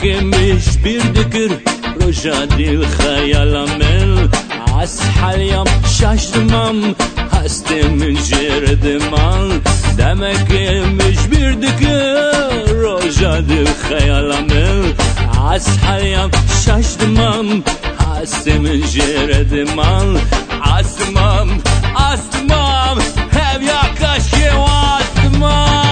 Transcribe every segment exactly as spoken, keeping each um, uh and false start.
Demekimiş bir dikir roja dil hayalamel Ashalyam şaştımam hastem cerdemal Demekimiş bir dikir roja dil hayalamel Ashalyam şaştımam hastem cerdemal Asmam asmam hev yakaş ki asmam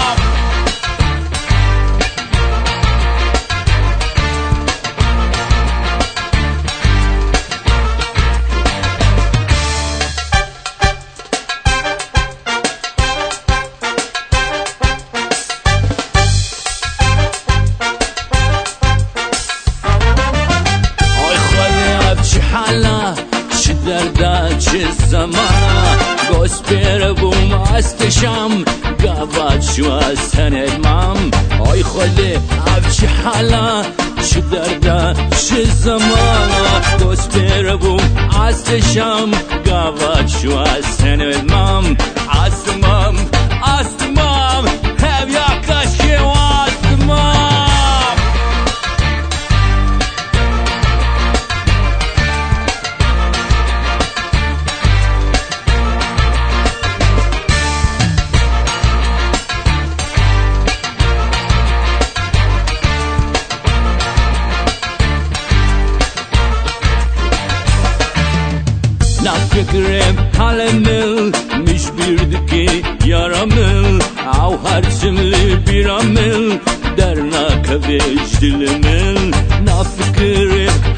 دردا چه زمانا گسپر بوم استشم گواد شو از تنمام آی خاله اب چه حالا چه دردا چه زمانا گسپر بوم استشم گواد شو از تنمام اسمم اسمم هم یکاش که اسمم Fikrim halemil miş birdiki yaramil Av harcımlı bir amil derna kaviş dilimil Na fikrim